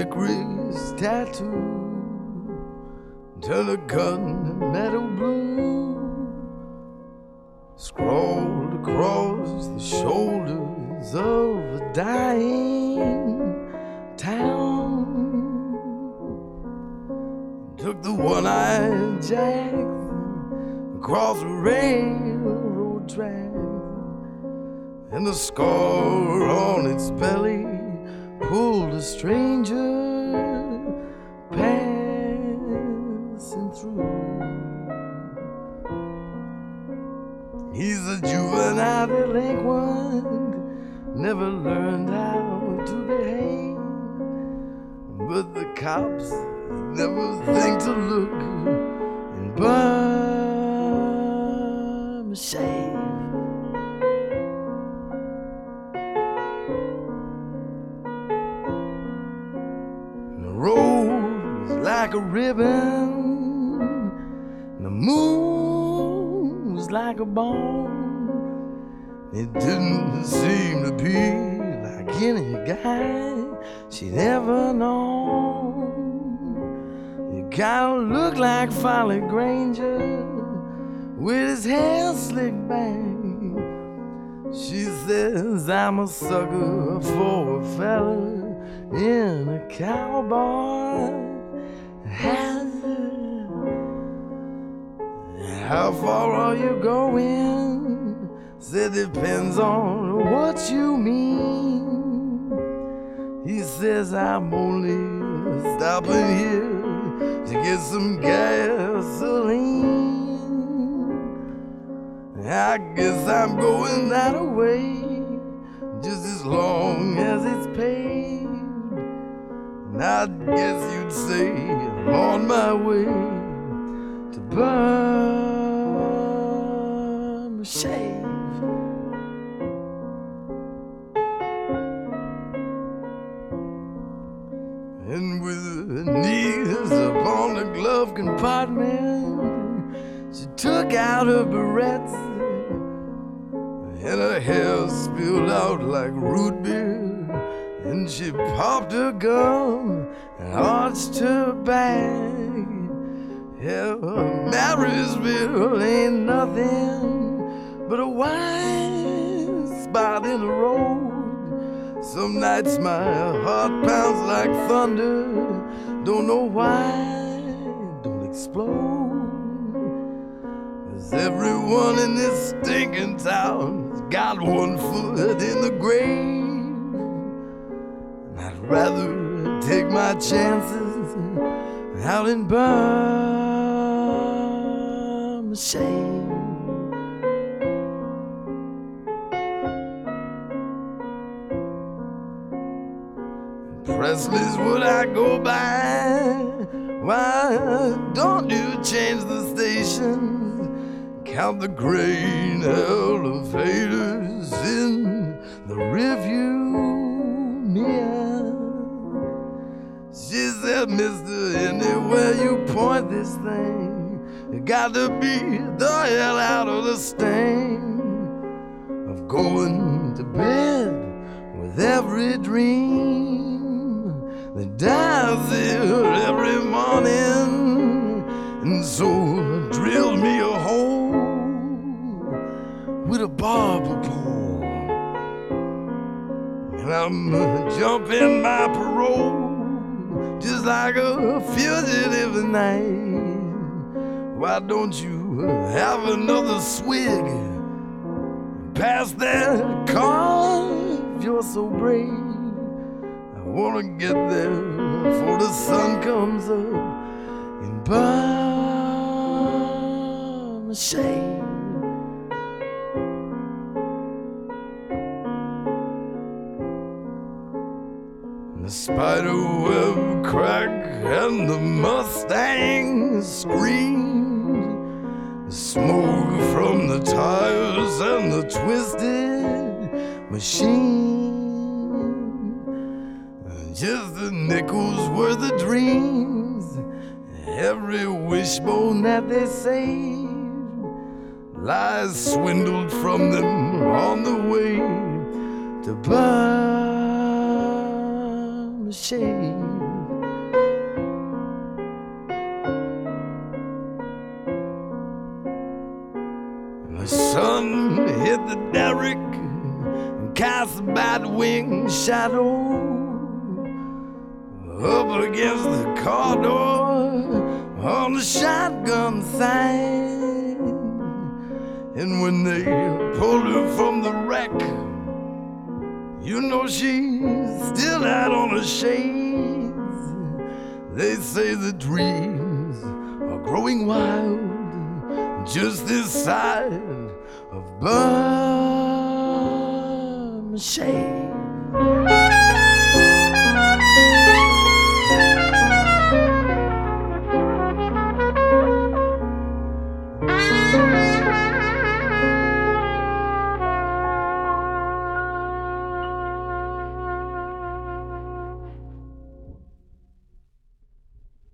licorice tattoo, turn a gun metal blue, scrawled across the shoulders of a dying town. Took the one-eyed Jackson across the railroad track, and the scar on its belly pulled a stranger passing through. He's a juvenile delinquent, never learned how to behave, but the cops never think to look and burn a shave. The road was like a ribbon, the moon was like a bone. It didn't seem to be like any guy she'd ever known. He kinda looked like Folly Granger with his hair slicked back. She says I'm a sucker for a fella in a cowboy hat. How far are you going? Said depends on what you mean. He says I'm only stopping here to get some gasoline. I guess I'm going that way, just as long as it's paid. And I guess you'd say I'm on my way to burn a shave. And with her knees upon the glove compartment, she took out her barrettes, and her hair spilled out like root beer. And she popped her gum and arched her back. Yeah, Marysville ain't nothing but a wide spot in the road. Some nights my heart pounds like thunder, don't know why it don't explode. 'Cause everyone in this stinking town's got one foot in the grave. And I'd rather take my chances out in Burma shade. Presley's what I go by. Why don't you change the stations? Count the grain elevators in the review mirror. She said, mister, anywhere you point this thing, you got to be the hell out of the stain of going to bed with every dream that dies here every morning. And so drill me a hole with a barber pole, and I'm jumping my parole just like a fugitive at night. Why don't you have another swig? Pass that car if you're so brave. I wanna get there before the sun comes up and burn the shade. The spiderweb cracked and the Mustang screamed. The smoke from the tires and the twisted machine. Just the nickels worth of dreams, every wishbone that they saved, lies swindled from them on the way to burn the shade. the derrick and cast a bat-winged shadow up against the car door on the shotgun thing. And when they pulled her from the wreck, you know she's still out on her shades. They say the dreams are growing wild just this side of Burma Shade.